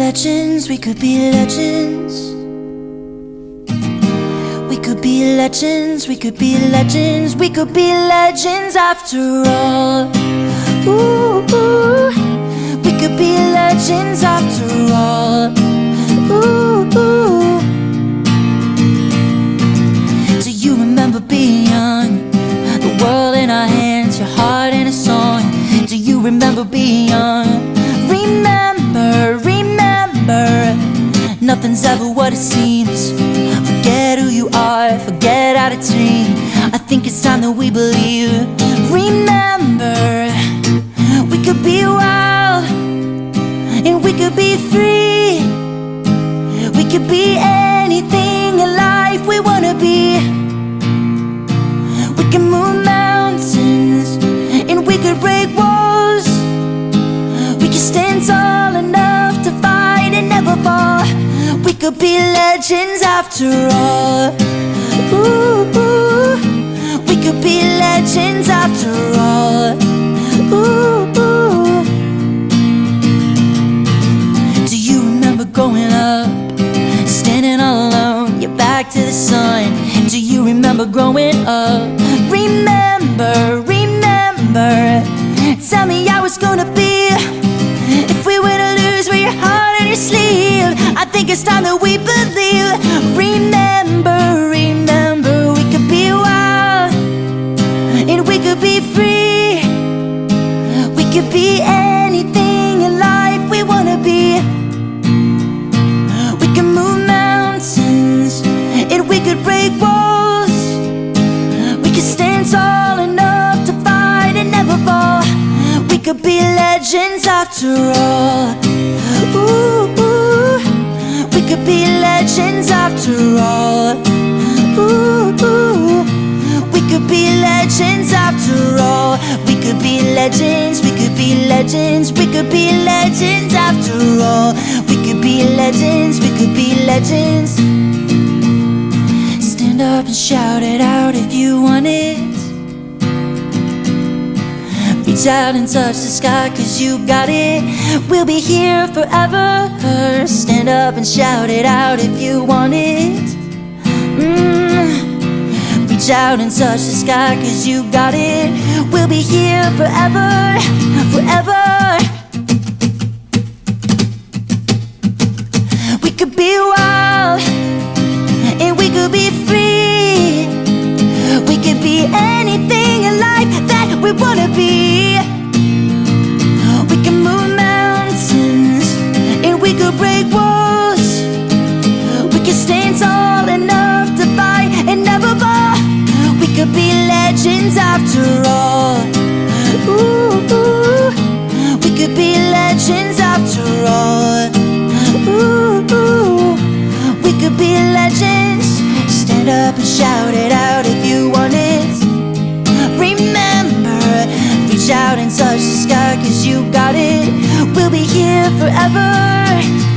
legends, we could be legends. We could be legends, we could be legends, we could be legends after all. Ooh, ooh. We could be legends after all. Ooh, ooh. Do you remember being young? The world in our hands, your heart in a song. Do you remember being young? Remember, remember, nothing's ever what it seems. Forget who you are, forget how to dream. I think it's time that we believe. Remember, we could be wild and we could be free. We could be anything in life we wanna be. We can move mountains and we could break walls. We can stand tall enough to fight and never fall. We could be legends after all. Ooh, ooh. We could be legends after all. Ooh, ooh. Do you remember growing up, standing all alone, your back to the sun? Do you remember growing up? Remember, remember, tell me how it's gonna be if we were to lose with your heart on your sleeve. I think it's time that we believe. Remember, remember, we could be wild and we could be free. We could be anything in life we wanna be. We can move mountains and we could break walls. We can stand tall enough to fight and never fall. We could be legends after all. Ooh, ooh. We could be legends after all. Ooh, ooh. We could be legends after all. We could be legends, we could be legends, we could be legends after all. We could be legends, we could be legends. Stand up and shout it out if you want it. Reach out and touch the sky, 'cause you got it. We'll be here forever. Stand up and shout it out if you want it. Reach out and touch the sky, 'cause you got it. We'll be here forever, forever. We could be wild and we could be free. We could be anything in life that we wanna be. We can move mountains and we could break walls. We can stand tall enough to fight and never fall. We could be legends after all. Ooh, ooh. We could be legends after all. Ooh, ooh. We could be legends. Stand up and shout it out if you want it. Remember, reach out and touch the sky, 'cause you got it. We'll be here forever.